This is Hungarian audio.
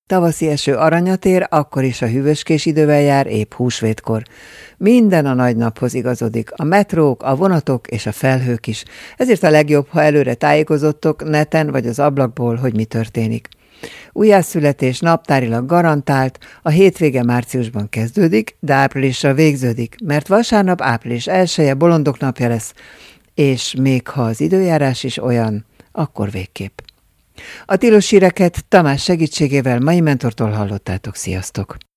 Tavaszi eső aranyat ér, akkor is a hűvöskés idővel jár, épp húsvétkor. Minden a nagy naphoz igazodik, a metrók, a vonatok és a felhők is. Ezért a legjobb, ha előre tájékozottok neten vagy az ablakból, hogy mi történik. Újjászületés naptárilag garantált, a hétvége márciusban kezdődik, de áprilisra végződik, mert vasárnap április 1-je bolondok napja lesz, és még ha az időjárás is olyan, akkor végképp. A tilos híreket Tamás segítségével mai mentortól hallottátok, sziasztok!